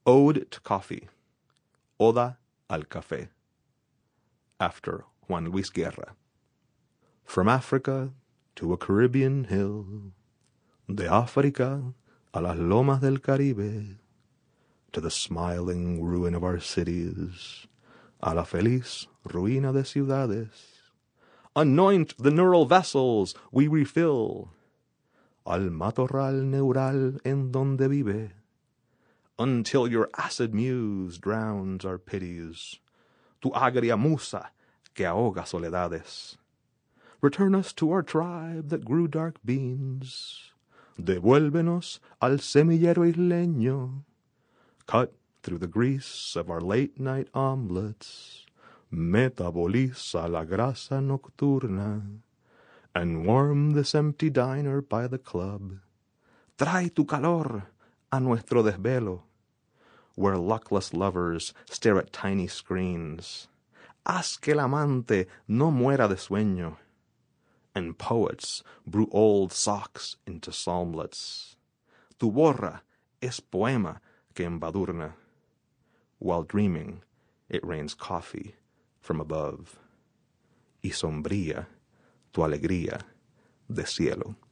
Ode to Coffee, Oda al Café, after Juan Luis Guerra. From Africa to a Caribbean hill, de África a las lomas del Caribe, to the smiling ruin of our cities, a la feliz ruina de ciudades. Anoint the neural vessels we refill, al matorral neural en donde vive, until your acid muse drowns our pities, tu agria musa que ahoga soledades. Return us to our tribe that grew dark beans, devuélvenos al semillero isleño, cut through the grease of our late-night omelets, metaboliza la grasa nocturna, and warm this empty diner by the club. Trae tu calor a nuestro desvelo, where luckless lovers stare at tiny screens. Haz que el amante no muera de sueño, and poets brew old socks into psalmlets. Tu borra es poema que embadurna, while dreaming it rains coffee from above. Y sombría tu alegría de cielo.